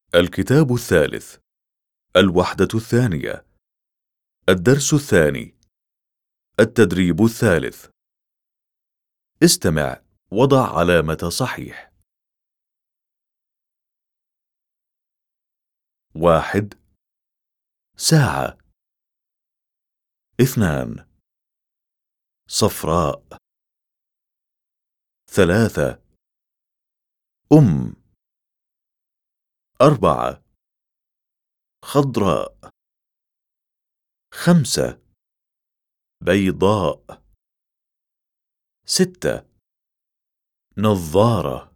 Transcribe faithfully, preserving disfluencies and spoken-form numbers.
الكتاب الثالث. الوحدة الثانية. الدرس الثاني. التدريب الثالث. استمع وضع علامة صحيح. واحد. ساعة. اثنان. صفراء. ثلاثة. أم. أربعة. خضراء. خمسة. بيضاء. ستة. نظارة.